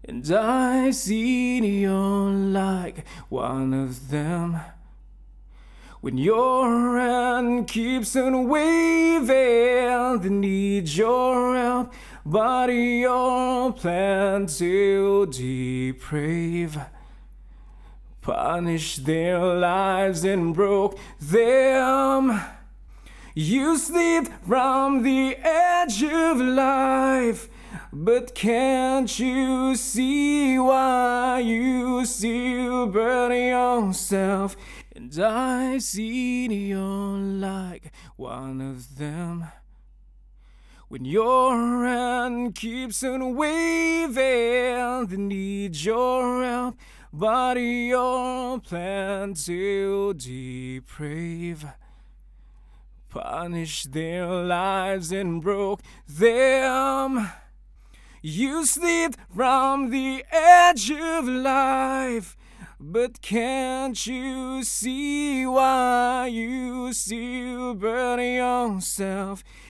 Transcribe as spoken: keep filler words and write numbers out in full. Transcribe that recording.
And I see you're like one of them. When your hand keeps on waving, they need your help, but your plan to deprave punished their lives and broke them. You slipped from the edge of life, but can't you see why you still burn yourself? And I see you're like one of them. When your hand keeps on waving, they need your help, but your plan to deprave punished their lives and broke them. You slipped from the edge of life, but can't you see why you still burn yourself?